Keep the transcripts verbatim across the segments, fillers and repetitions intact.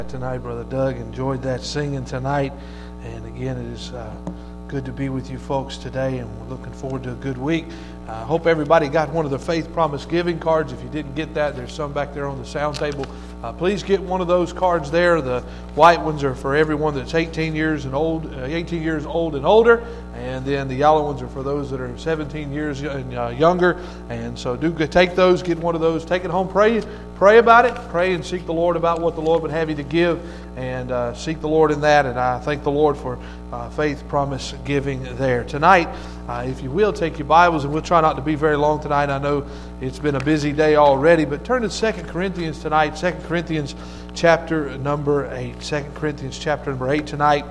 Tonight, Brother Doug enjoyed that singing tonight, and again, it is uh, good to be with you folks today, and we're looking forward to a good week. I uh, hope everybody got one of the Faith Promise Giving cards. If you didn't get that, there's some back there on the sound table. Uh, please get one of those cards there. The white ones are for everyone that's eighteen years and old, uh, eighteen years old and older, and then the yellow ones are for those that are seventeen years and uh, younger. And so, do take those, get one of those, take it home, pray, pray about it, pray and seek the Lord about what the Lord would have you to give, and uh, seek the Lord in that. And I thank the Lord for uh, Faith Promise Giving there tonight. Uh, if you will, take your Bibles, and we'll try not to be very long tonight. I know it's been a busy day already, but turn to Second Corinthians tonight. Second Corinthians chapter number eight. Second Corinthians chapter number eight tonight.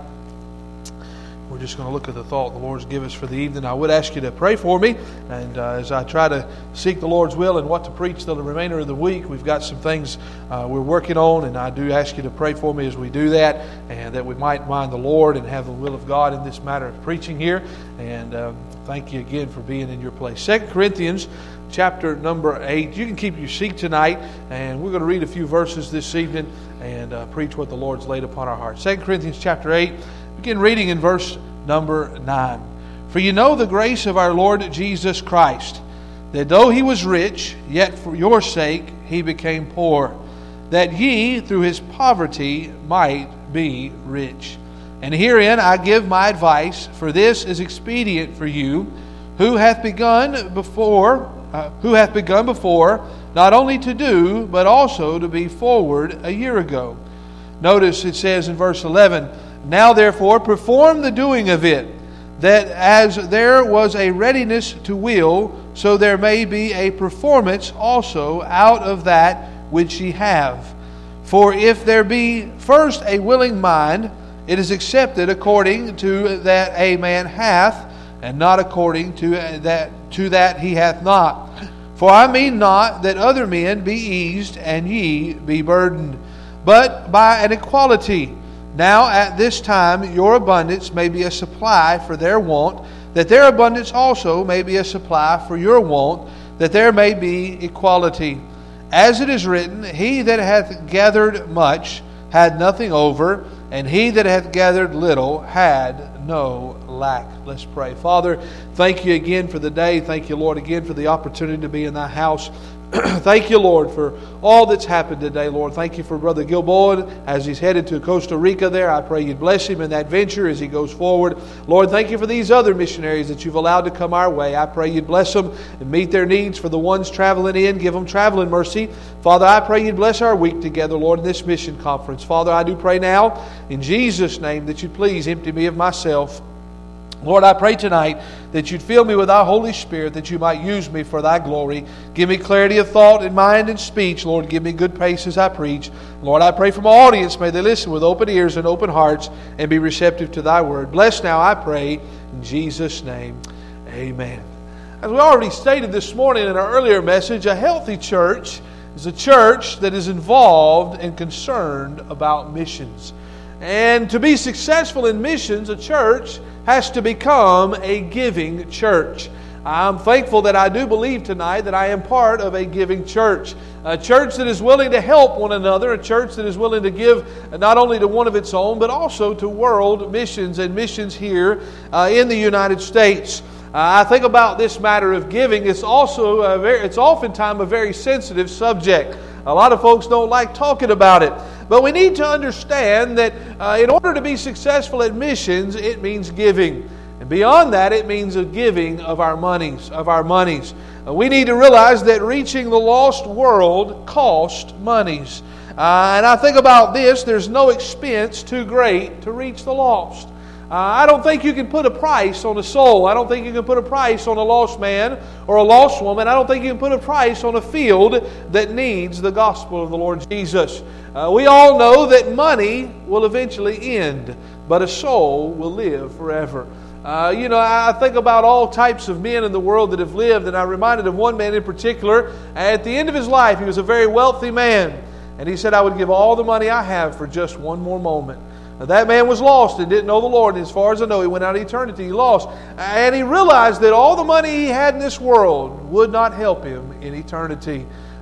We're just going to look at the thought the Lord's given us for the evening. I would ask you to pray for me, and uh, as I try to seek the Lord's will and what to preach the remainder of the week, we've got some things uh, we're working on, and I do ask you to pray for me as we do that, and that we might mind the Lord and have the will of God in this matter of preaching here. And um, thank you again for being in your place. Second Corinthians chapter number eight. You can keep your seat tonight, and we're going to read a few verses this evening and uh, preach what the Lord's laid upon our hearts. Second Corinthians chapter eight. Begin reading in verse number nine. For you know the grace of our Lord Jesus Christ, that though he was rich, yet for your sake he became poor, that ye through his poverty might be rich. And herein I give my advice, for this is expedient for you, who hath begun before, uh, who hath begun before, not only to do, but also to be forward a year ago. Notice it says in verse eleven, Now therefore perform the doing of it, that as there was a readiness to will, so there may be a performance also out of that which ye have. For if there be first a willing mind, it is accepted according to that a man hath, and not according to that to that he hath not. For I mean not that other men be eased, and ye be burdened, but by an equality. Now at this time your abundance may be a supply for their want, that their abundance also may be a supply for your want, that there may be equality. As it is written, He that hath gathered much had nothing over, and he that hath gathered little had no lack. Let's pray. Father, thank you again for the day. Thank you, Lord, again for the opportunity to be in thy house. Thank you, Lord, for all that's happened today, Lord. Thank you for Brother Gilboa as he's headed to Costa Rica there. I pray you'd bless him in that venture as he goes forward. Lord, thank you for these other missionaries that you've allowed to come our way. I pray you'd bless them and meet their needs. For the ones traveling in, give them traveling mercy. Father, I pray you'd bless our week together, Lord, in this mission conference. Father, I do pray now in Jesus' name that you'd please empty me of myself. Lord, I pray tonight that you'd fill me with thy Holy Spirit, that you might use me for thy glory. Give me clarity of thought and mind and speech. Lord, give me good pace as I preach. Lord, I pray for my audience, may they listen with open ears and open hearts and be receptive to thy word. Bless now, I pray, in Jesus' name. Amen. As we already stated this morning in our earlier message, a healthy church is a church that is involved and concerned about missions. And to be successful in missions, a church has to become a giving church. I'm thankful that I do believe tonight that I am part of a giving church. A church that is willing to help one another. A church that is willing to give not only to one of its own, but also to world missions and missions here uh, in the United States. Uh, I think about this matter of giving. It's also a very, it's oftentimes a very sensitive subject. A lot of folks don't like talking about it. But we need to understand that uh, in order to be successful at missions, it means giving. And beyond that, it means a giving of our monies, of our monies. Uh, we need to realize that reaching the lost world costs monies. Uh, and I think about this, there's no expense too great to reach the lost. Uh, I don't think you can put a price on a soul. I don't think you can put a price on a lost man or a lost woman. I don't think you can put a price on a field that needs the gospel of the Lord Jesus. Uh, we all know that money will eventually end, but a soul will live forever. Uh, you know, I think about all types of men in the world that have lived, and I'm reminded of one man in particular. At the end of his life, he was a very wealthy man, and he said, I would give all the money I have for just one more moment. Now, that man was lost and didn't know the Lord. And as far as I know, he went out of eternity. He lost. And he realized that all the money he had in this world would not help him in eternity.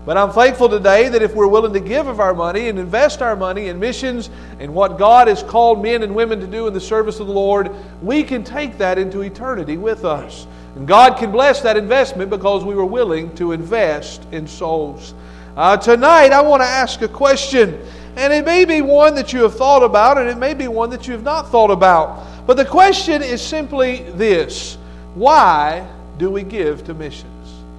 But I'm thankful today that if we're willing to give of our money and invest our money in missions and what God has called men and women to do in the service of the Lord, we can take that into eternity with us. And God can bless that investment because we were willing to invest in souls. Uh, tonight, I want to ask a question. And it may be one that you have thought about, and it may be one that you have not thought about. But the question is simply this: why do we give to missions?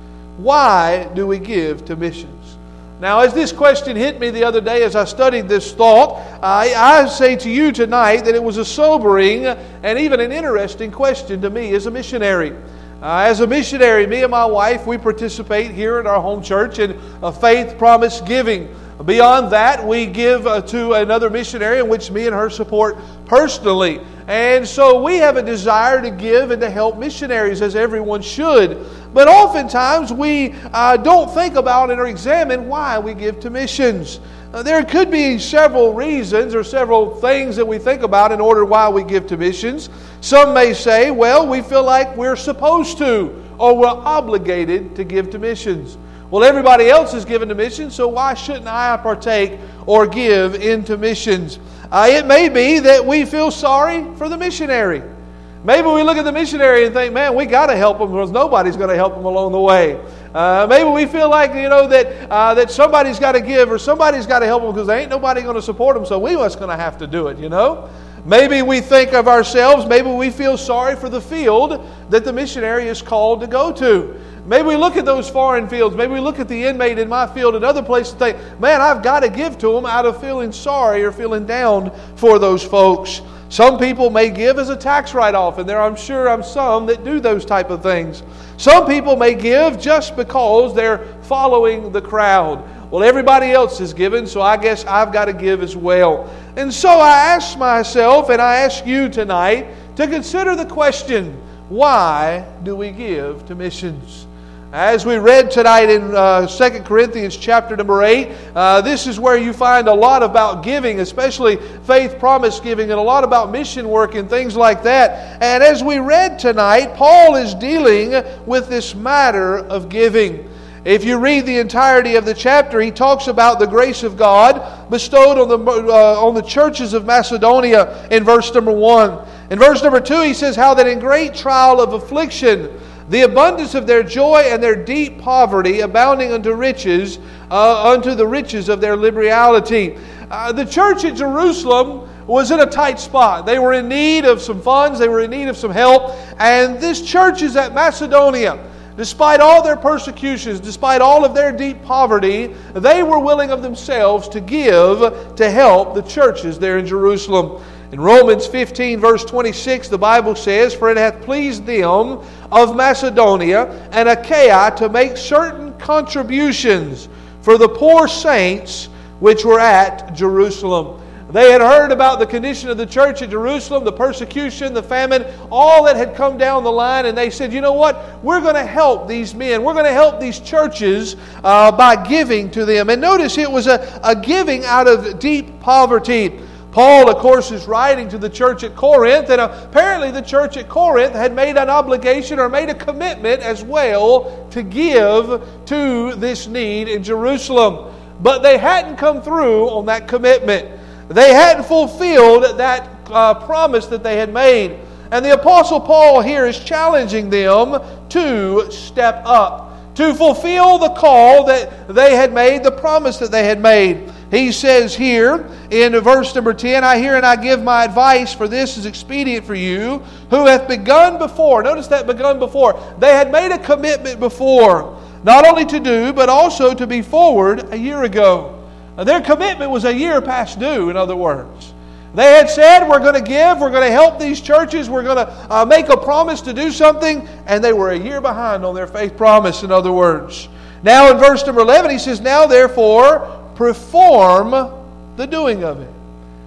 Why do we give to missions? Now, as this question hit me the other day as I studied this thought, I, I say to you tonight that it was a sobering and even an interesting question to me as a missionary. Uh, as a missionary, me and my wife, we participate here at our home church in a faith promise giving. Beyond that, we give uh, to another missionary in which me and her support personally. And so we have a desire to give and to help missionaries, as everyone should. But oftentimes we uh, don't think about or examine why we give to missions. Uh, there could be several reasons or several things that we think about in order why we give to missions. Some may say, well, we feel like we're supposed to or we're obligated to give to missions. Well, everybody else is given to missions, so why shouldn't I partake or give into missions? Uh, it may be that we feel sorry for the missionary. Maybe we look at the missionary and think, man, we got to help them because nobody's going to help them along the way. Uh, maybe we feel like, you know, that uh, that somebody's got to give or somebody's got to help them because there ain't nobody going to support them, so we must going to have to do it, you know. Maybe we think of ourselves, maybe we feel sorry for the field that the missionary is called to go to. Maybe we look at those foreign fields. Maybe we look at the inmate in my field and other places and think, man, I've got to give to them out of feeling sorry or feeling down for those folks. Some people may give as a tax write-off, and there I'm sure I'm some that do those type of things. Some people may give just because they're following the crowd. Well, everybody else is giving, so I guess I've got to give as well. And so I ask myself, and I ask you tonight, to consider the question, why do we give to missions? As we read tonight in uh, Second Corinthians chapter number eight, uh, this is where you find a lot about giving, especially faith promise giving, and a lot about mission work and things like that. And as we read tonight, Paul is dealing with this matter of giving. If you read the entirety of the chapter, he talks about the grace of God bestowed on the uh, on the churches of Macedonia in verse number one. In verse number two, he says how that in great trial of affliction, the abundance of their joy and their deep poverty, abounding unto riches, uh, unto the riches of their liberality. Uh, the church at Jerusalem was in a tight spot. They were in need of some funds. They were in need of some help. And this church is at Macedonia. Despite all their persecutions, despite all of their deep poverty, they were willing of themselves to give to help the churches there in Jerusalem. In Romans fifteen, verse twenty-six, the Bible says, for it hath pleased them of Macedonia and Achaia to make certain contributions for the poor saints which were at Jerusalem. They had heard about the condition of the church at Jerusalem, the persecution, the famine, all that had come down the line, and they said, you know what? We're going to help these men. We're going to help these churches uh, by giving to them. And notice it was a, a giving out of deep poverty. Paul, of course, is writing to the church at Corinth, and apparently the church at Corinth had made an obligation or made a commitment as well to give to this need in Jerusalem. But they hadn't come through on that commitment. They hadn't fulfilled that uh, promise that they had made. And the Apostle Paul here is challenging them to step up, to fulfill the call that they had made, the promise that they had made. He says here in verse number ten, I hear and I give my advice, for this is expedient for you, who hath begun before. Notice that begun before. They had made a commitment before, not only to do, but also to be forward a year ago. Their commitment was a year past due, in other words. They had said, we're going to give, we're going to help these churches, we're going to uh, make a promise to do something, and they were a year behind on their faith promise, in other words. Now in verse number eleven, he says, now therefore, perform the doing of it.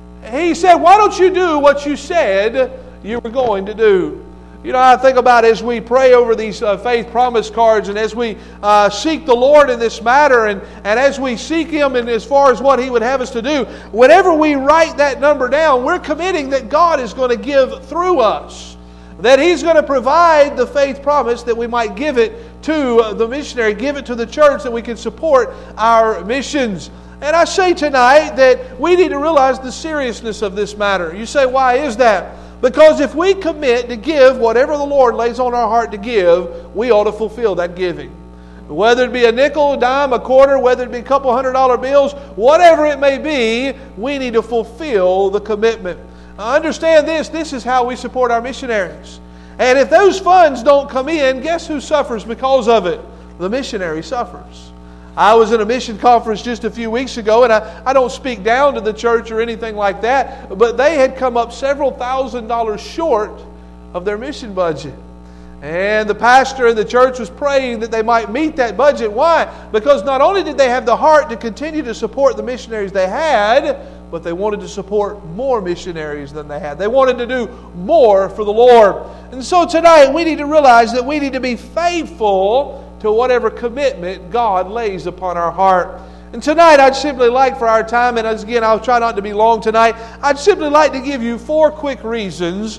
He said, why don't you do what you said you were going to do? You know, I think about as we pray over these uh, faith promise cards, and as we uh, seek the Lord in this matter, and, and as we seek Him in as far as what He would have us to do, whenever we write that number down, we're committing that God is going to give through us. That He's going to provide the faith promise that we might give it to the missionary, give it to the church that we can support our missions. And I say tonight that we need to realize the seriousness of this matter. You say, why is that? Because if we commit to give whatever the Lord lays on our heart to give, we ought to fulfill that giving. Whether it be a nickel, a dime, a quarter, whether it be a couple hundred dollar bills, whatever it may be, we need to fulfill the commitment. Now understand this, this is how we support our missionaries. And if those funds don't come in, guess who suffers because of it? The missionary suffers. I was in a mission conference just a few weeks ago, and I, I don't speak down to the church or anything like that, but they had come up several thousand dollars short of their mission budget. And the pastor in the church was praying that they might meet that budget. Why? Because not only did they have the heart to continue to support the missionaries they had, but they wanted to support more missionaries than they had. They wanted to do more for the Lord. And so tonight we need to realize that we need to be faithful to whatever commitment God lays upon our heart. And tonight I'd simply like for our time, and again I'll try not to be long tonight, I'd simply like to give you four quick reasons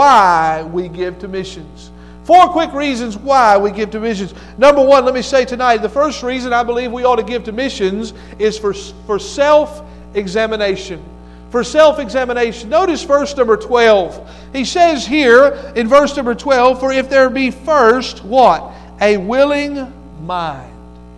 why we give to missions. Four quick reasons why we give to missions. Number one, let me say tonight, the first reason I believe we ought to give to missions is for, for self-examination. For self-examination. Notice verse number twelve. He says here in verse number twelve, for if there be first, what? A willing mind.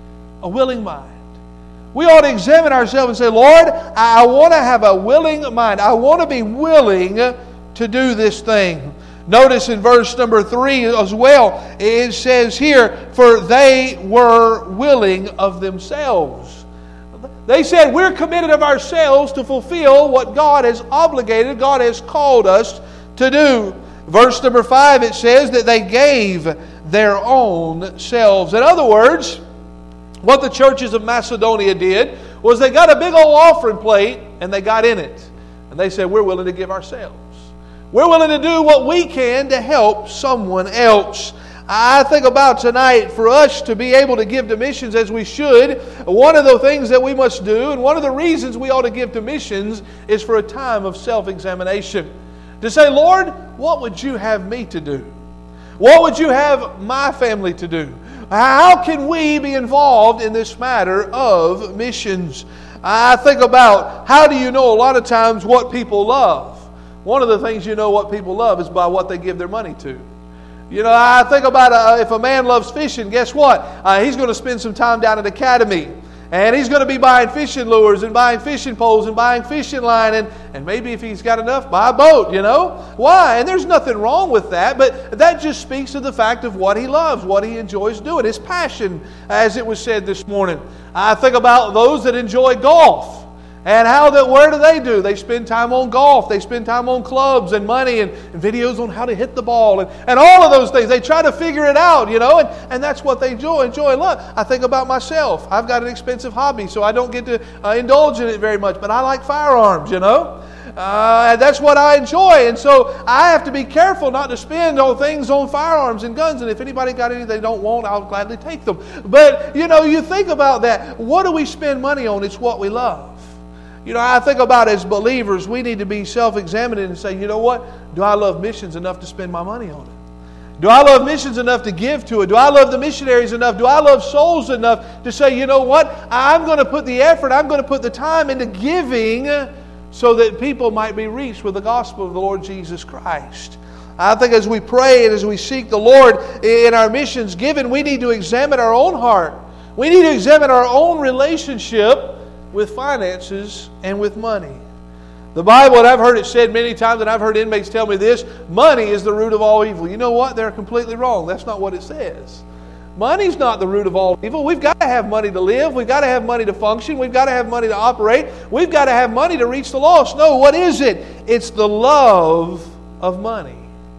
A willing mind. We ought to examine ourselves and say, Lord, I want to have a willing mind. I want to be willing to do this thing. Notice in verse number three as well, it says here, for they were willing of themselves. They said, we're committed of ourselves to fulfill what God has obligated, God has called us to do. Verse number five, it says that they gave their own selves. In other words, what the churches of Macedonia did was they got a big old offering plate and they got in it. And they said, we're willing to give ourselves. We're willing to do what we can to help someone else. I think about tonight, for us to be able to give to missions as we should, one of the things that we must do, and one of the reasons we ought to give to missions, is for a time of self-examination. To say, Lord, what would you have me to do? What would you have my family to do? How can we be involved in this matter of missions? I think about, how do you know a lot of times what people love? One of the things you know what people love is by what they give their money to. You know, I think about uh, if a man loves fishing, guess what? Uh, he's going to spend some time down at Academy. And he's going to be buying fishing lures and buying fishing poles and buying fishing line. And, and maybe if he's got enough, buy a boat, you know. Why? And there's nothing wrong with that. But that just speaks to the fact of what he loves, what he enjoys doing. His passion, as it was said this morning. I think about those that enjoy golf. And how that, where do they do? They spend time on golf. They spend time on clubs and money and, and videos on how to hit the ball and, and all of those things. They try to figure it out, you know, and, and that's what they enjoy, enjoy and love. I think about myself. I've got an expensive hobby, so I don't get to uh, indulge in it very much, but I like firearms, you know. Uh, that's what I enjoy, and so I have to be careful not to spend on things on firearms and guns, and if anybody got any they don't want, I'll gladly take them. But, you know, you think about that. What do we spend money on? It's what we love. You know, I think about as believers, we need to be self-examining and say, you know what? Do I love missions enough to spend my money on it? Do I love missions enough to give to it? Do I love the missionaries enough? Do I love souls enough to say, you know what? I'm going to put the effort, I'm going to put the time into giving so that people might be reached with the gospel of the Lord Jesus Christ. I think as we pray and as we seek the Lord in our missions given, we need to examine our own heart. We need to examine our own relationship with finances and with money. The Bible, and I've heard it said many times, and I've heard inmates tell me this, money is the root of all evil. You know what? They're completely wrong. That's not what it says. Money's not the root of all evil. We've got to have money to live. We've got to have money to function. We've got to have money to operate. We've got to have money to reach the lost. No, what is it? It's the love of money.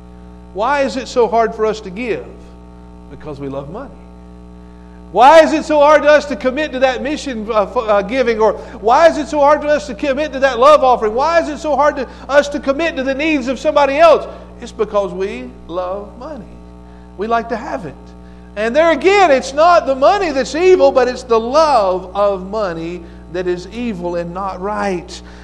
Why is it so hard for us to give? Because we love money. Why is it so hard to us to commit to that mission uh, uh, giving? Or why is it so hard to us to commit to that love offering? Why is it so hard to us to commit to the needs of somebody else? It's because we love money. We like to have it. And there again, it's not the money that's evil, but it's the love of money that is evil and not right.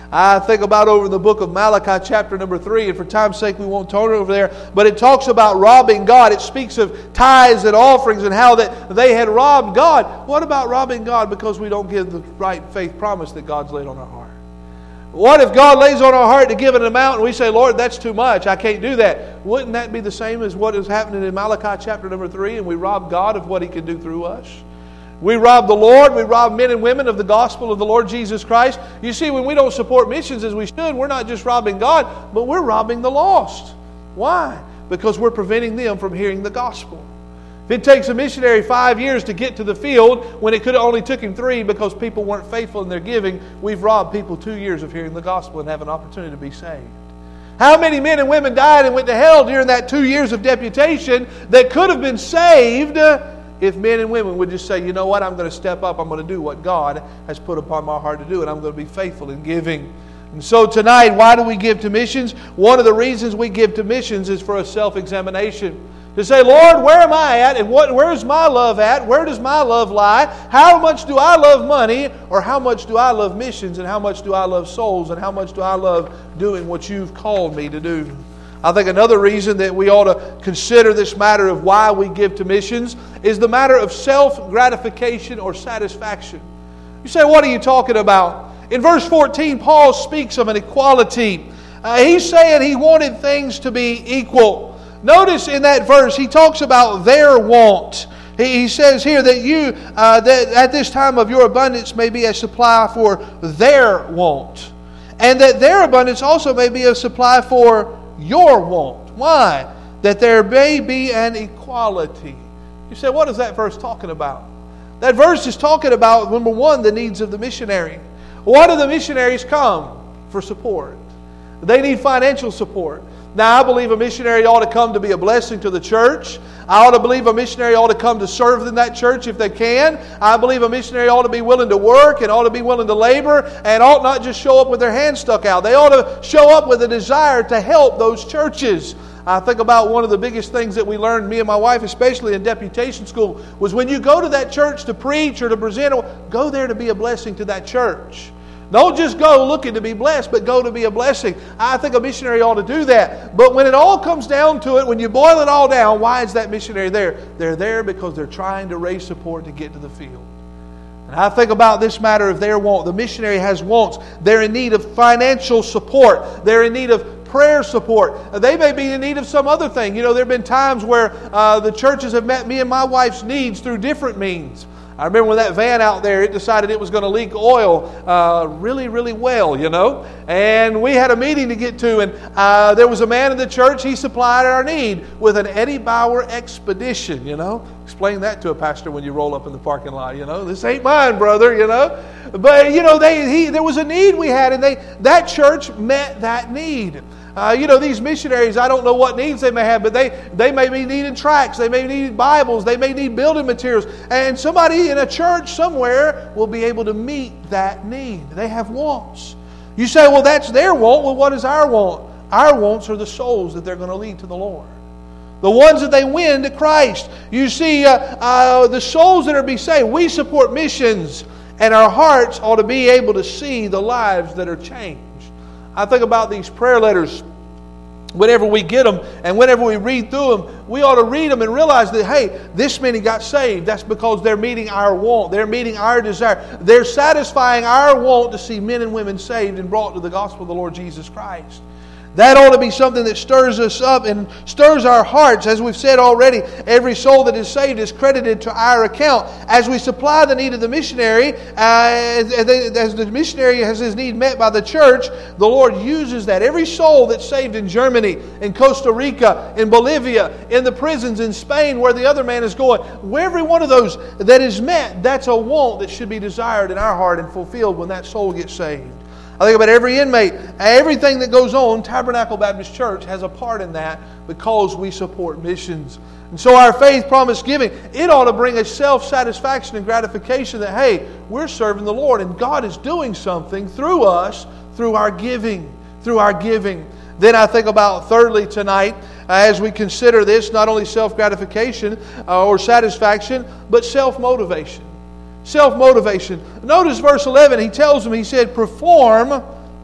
I think about over in the book of Malachi chapter number three, and for time's sake we won't turn over there, but it talks about robbing God. It speaks of tithes and offerings and how that they had robbed God. What about robbing God because we don't give the right faith promise that God's laid on our heart? What if God lays on our heart to give an amount and we say, Lord, that's too much, I can't do that? Wouldn't that be the same as what is happening in Malachi chapter number three, and we rob God of what He can do through us? We rob the Lord, we rob men and women of the gospel of the Lord Jesus Christ. You see, when we don't support missions as we should, we're not just robbing God, but we're robbing the lost. Why? Because we're preventing them from hearing the gospel. If it takes a missionary five years to get to the field when it could have only took him three because people weren't faithful in their giving, we've robbed people two years of hearing the gospel and have an opportunity to be saved. How many men and women died and went to hell during that two years of deputation that could have been saved if men and women would just say, you know what, I'm going to step up, I'm going to do what God has put upon my heart to do, and I'm going to be faithful in giving. And so tonight, why do we give to missions? One of the reasons we give to missions is for a self-examination. To say, Lord, where am I at? And what, where's my love at? Where does my love lie? How much do I love money? Or how much do I love missions? And how much do I love souls? And how much do I love doing what you've called me to do? I think another reason that we ought to consider this matter of why we give to missions is the matter of self-gratification or satisfaction. You say, what are you talking about? In verse fourteen, Paul speaks of an equality. Uh, he's saying he wanted things to be equal. Notice in that verse, he talks about their want. He, he says here that you, uh, that at this time of your abundance may be a supply for their want. And that their abundance also may be a supply for your want. Why? That there may be an equality. You say, what is that verse talking about? That verse is talking about, number one, the needs of the missionary. Why do the missionaries come? For support. They need financial support. Now, I believe a missionary ought to come to be a blessing to the church. I ought to believe a missionary ought to come to serve in that church if they can. I believe a missionary ought to be willing to work and ought to be willing to labor and ought not just show up with their hands stuck out. They ought to show up with a desire to help those churches. I think about one of the biggest things that we learned, me and my wife, especially in deputation school, was when you go to that church to preach or to present, go there to be a blessing to that church. Don't just go looking to be blessed, but go to be a blessing. I think a missionary ought to do that. But when it all comes down to it, when you boil it all down, why is that missionary there? They're there because they're trying to raise support to get to the field. And I think about this matter of their want. The missionary has wants. They're in need of financial support. They're in need of prayer support. They may be in need of some other thing. You know, there have been times where uh, the churches have met me and my wife's needs through different means. I remember when that van out there, it decided it was going to leak oil uh, really, really well, you know. And we had a meeting to get to, and uh, there was a man in the church, he supplied our need with an Eddie Bauer Expedition, you know. Explain that to a pastor when you roll up in the parking lot, you know. This ain't mine, brother, you know. But, you know, they he, there was a need we had, and they that church met that need. Uh, you know, these missionaries, I don't know what needs they may have, but they, they may be needing tracts, they may need Bibles, they may need building materials. And somebody in a church somewhere will be able to meet that need. They have wants. You say, well, that's their want. Well, what is our want? Our wants are the souls that they're going to lead to the Lord. The ones that they win to Christ. You see, uh, uh, the souls that are be saved, we support missions, and our hearts ought to be able to see the lives that are changed. I think about these prayer letters. Whenever we get them and whenever we read through them, we ought to read them and realize that, hey, this many got saved. That's because they're meeting our want. They're meeting our desire. They're satisfying our want to see men and women saved and brought to the gospel of the Lord Jesus Christ. That ought to be something that stirs us up and stirs our hearts. As we've said already, every soul that is saved is credited to our account. As we supply the need of the missionary, uh, as, as the missionary has his need met by the church, the Lord uses that. Every soul that's saved in Germany, in Costa Rica, in Bolivia, in the prisons in Spain where the other man is going, every one of those that is met, that's a want that should be desired in our heart and fulfilled when that soul gets saved. I think about every inmate, everything that goes on, Tabernacle Baptist Church has a part in that because we support missions. And so our faith promise giving, it ought to bring a self-satisfaction and gratification that, hey, we're serving the Lord and God is doing something through us, through our giving, through our giving. Then I think about thirdly tonight, as we consider this, not only self-gratification uh, or satisfaction, but self-motivation. Self-motivation. Notice verse eleven, he tells them, he said, perform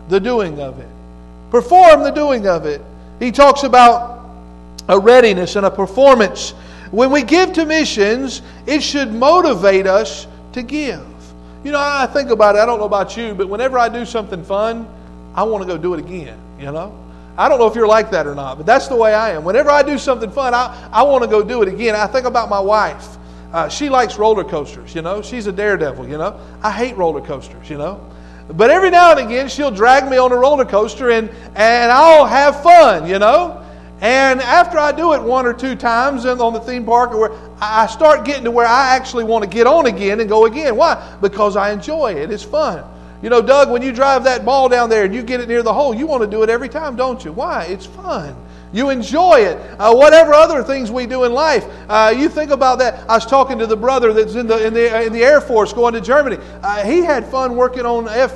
the doing of it. Perform the doing of it. He talks about a readiness and a performance. When we give to missions, it should motivate us to give. You know, I think about it. I don't know about you, but whenever I do something fun, I want to go do it again, you know. I don't know if you're like that or not, but that's the way I am. Whenever I do something fun, I, I want to go do it again. I think about my wife. Uh, she likes roller coasters, you know. She's a daredevil, you know. I hate roller coasters, you know. But every now and again, she'll drag me on a roller coaster and, and I'll have fun, you know. And after I do it one or two times on the theme park, where I start getting to where I actually want to get on again and go again. Why? Because I enjoy it. It's fun. You know, Doug, when you drive that ball down there and you get it near the hole, you want to do it every time, don't you? Why? It's fun. You enjoy it. Uh, whatever other things we do in life, uh, you think about that. I was talking to the brother that's in the in the in the Air Force going to Germany. Uh, he had fun working on F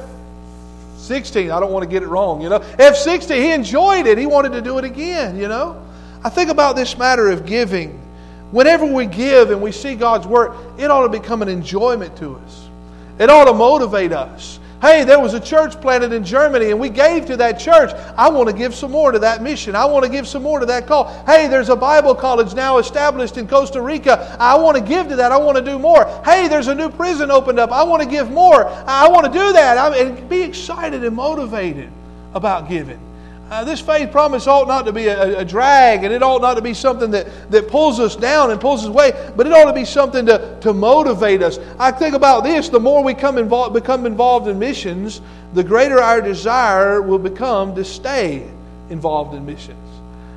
sixteen. I don't want to get it wrong, you know. F sixteen. He enjoyed it. He wanted to do it again, you know. I think about this matter of giving. Whenever we give and we see God's work, it ought to become an enjoyment to us. It ought to motivate us. Hey, there was a church planted in Germany and we gave to that church. I want to give some more to that mission. I want to give some more to that call. Hey, there's a Bible college now established in Costa Rica. I want to give to that. I want to do more. Hey, there's a new prison opened up. I want to give more. I want to do that. I mean, and be excited and motivated about giving. Uh, this faith promise ought not to be a, a drag, and it ought not to be something that, that pulls us down and pulls us away, but it ought to be something to, to motivate us. I think about this, the more we come involved, become involved in missions, the greater our desire will become to stay involved in missions.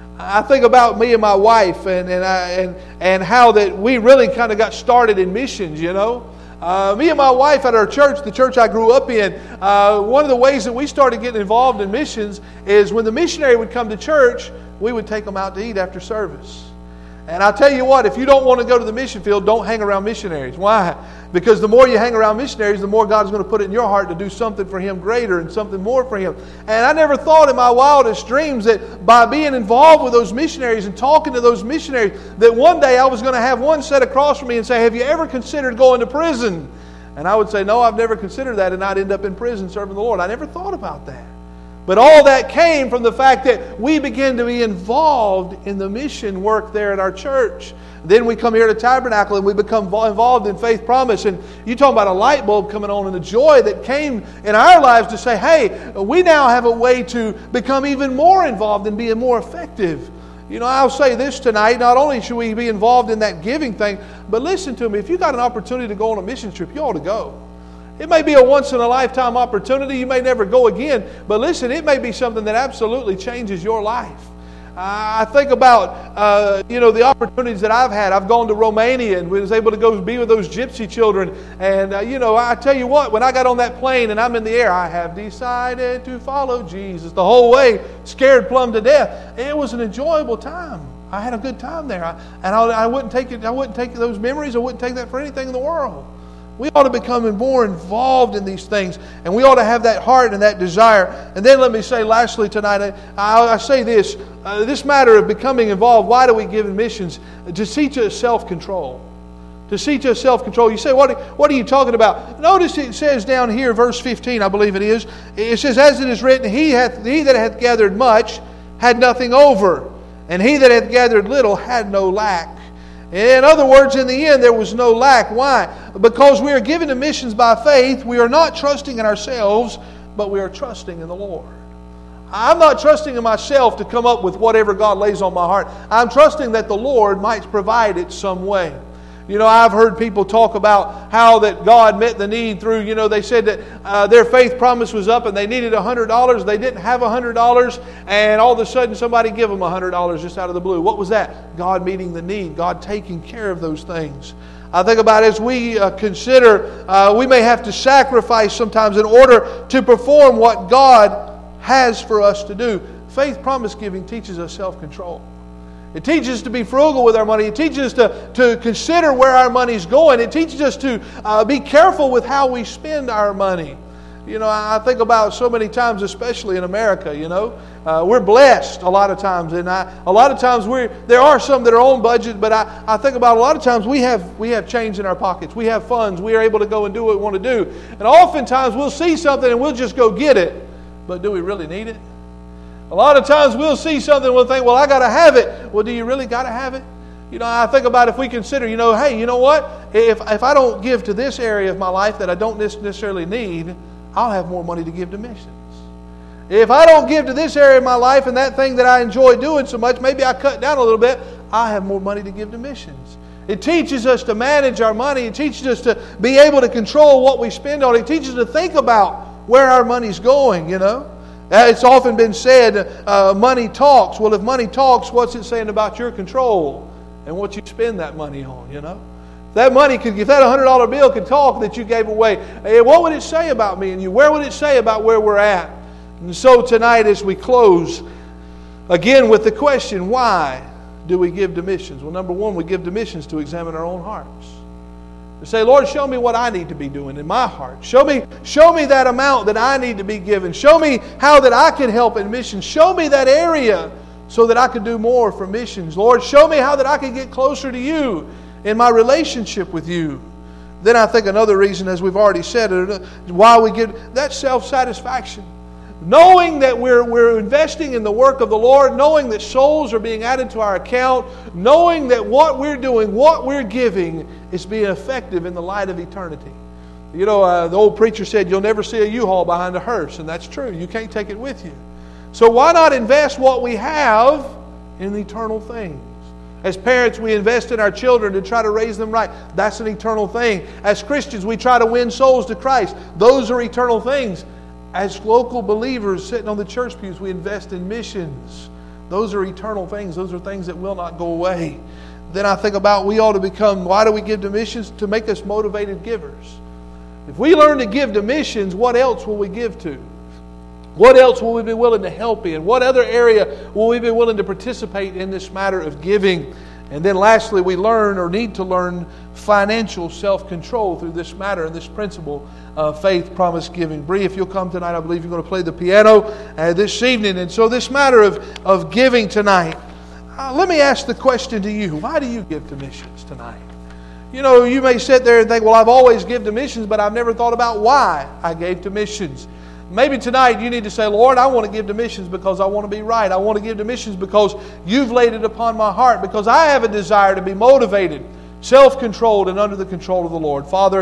I think about me and my wife and, and, I, and, and how that we really kind of got started in missions, you know. Uh, me and my wife at our church, the church I grew up in, uh, one of the ways that we started getting involved in missions is when the missionary would come to church, we would take them out to eat after service. And I'll tell you what, if you don't want to go to the mission field, don't hang around missionaries. Why? Because the more you hang around missionaries, the more God's going to put it in your heart to do something for Him greater and something more for Him. And I never thought in my wildest dreams that by being involved with those missionaries and talking to those missionaries, that one day I was going to have one sit across from me and say, have you ever considered going to prison? And I would say, no, I've never considered that, and I'd end up in prison serving the Lord. I never thought about that. But all that came from the fact that we began to be involved in the mission work there at our church. Then we come here to Tabernacle and we become involved in Faith Promise. And you talk about a light bulb coming on and the joy that came in our lives to say, hey, we now have a way to become even more involved and being more effective. You know, I'll say this tonight, not only should we be involved in that giving thing, but listen to me, if you got an opportunity to go on a mission trip, you ought to go. It may be a once-in-a-lifetime opportunity. You may never go again. But listen, it may be something that absolutely changes your life. Uh, I think about, uh, you know, the opportunities that I've had. I've gone to Romania and was able to go be with those gypsy children. And, uh, you know, I tell you what, when I got on that plane and I'm in the air, I have decided to follow Jesus the whole way, scared plumb to death. It was an enjoyable time. I had a good time there. I, and I, I wouldn't take it. I wouldn't take those memories. I wouldn't take that for anything in the world. We ought to become more involved in these things. And we ought to have that heart and that desire. And then let me say lastly tonight, I, I say this. Uh, this matter of becoming involved, why do we give in missions? To teach us self-control. To teach us self-control. You say, what, what are you talking about? Notice it says down here, verse fifteen, I believe it is. It says, as it is written, He, hath, he that hath gathered much had nothing over. And he that hath gathered little had no lack. In other words, in the end, there was no lack. Why? Because we are given to missions by faith. We are not trusting in ourselves, but we are trusting in the Lord. I'm not trusting in myself to come up with whatever God lays on my heart. I'm trusting that the Lord might provide it some way. You know, I've heard people talk about how that God met the need through, you know, they said that uh, their faith promise was up and they needed one hundred dollars. They didn't have one hundred dollars, and all of a sudden somebody give them one hundred dollars just out of the blue. What was that? God meeting the need. God taking care of those things. I think about as we uh, consider, uh, we may have to sacrifice sometimes in order to perform what God has for us to do. Faith promise giving teaches us self-control. It teaches us to be frugal with our money. It teaches us to, to consider where our money's going. It teaches us to uh, be careful with how we spend our money. You know, I think about so many times, especially in America, you know. Uh, we're blessed a lot of times. And I, a lot of times, we're, there are some that are on budget, but I, I think about a lot of times we have, we have change in our pockets. We have funds. We are able to go and do what we want to do. And oftentimes we'll see something and we'll just go get it. but do we really need it? A lot of times we'll see something and we'll think, well, I got to have it. Well, do you really got to have it? You know, I think about if we consider, you know, hey, you know what? If, if I don't give to this area of my life that I don't necessarily need, I'll have more money to give to missions. If I don't give to this area of my life and that thing that I enjoy doing so much, maybe I cut down a little bit, I have more money to give to missions. It teaches us to manage our money. It teaches us to be able to control what we spend on. It teaches us to think about where our money's going, you know. It's often been said, uh, money talks. Well, if money talks, what's it saying about your control and what you spend that money on, you know? If that money could, if that one hundred dollar bill could talk that you gave away, hey, what would it say about me and you? Where would it say about where we're at? And so tonight as we close, again with the question, why do we give to missions? Well, number one, we give to missions to examine our own hearts. To say, Lord, show me what I need to be doing in my heart. Show me, show me that amount that I need to be given. Show me how that I can help in missions. Show me that area so that I can do more for missions. Lord, show me how that I can get closer to you in my relationship with you. Then I think another reason, as we've already said, why we give, that self-satisfaction. Knowing that we're, we're investing in the work of the Lord, knowing that souls are being added to our account, knowing that what we're doing, what we're giving is being effective in the light of eternity. You know, uh, the old preacher said, you'll never see a U-Haul behind a hearse, and that's true. You can't take it with you. So why not invest what we have in eternal things? As parents, we invest in our children to try to raise them right. That's an eternal thing. As Christians, we try to win souls to Christ. Those are eternal things. As local believers sitting on the church pews, we invest in missions. Those are eternal things. Those are things that will not go away. Then I think about we ought to become, why do we give to missions? To make us motivated givers. If we learn to give to missions, what else will we give to? What else will we be willing to help in? What other area will we be willing to participate in this matter of giving? And then lastly, we learn or need to learn financial self-control through this matter and this principle of faith, promise, giving. Bree, if you'll come tonight, I believe you're going to play the piano uh, this evening. And so this matter of, of giving tonight, uh, let me ask the question to you. Why do you give to missions tonight? You know, you may sit there and think, well, I've always given to missions, but I've never thought about why I gave to missions. Maybe tonight you need to say, Lord, I want to give to missions because I want to be right. I want to give to missions because you've laid it upon my heart, because I have a desire to be motivated, self-controlled, and under the control of the Lord. Father,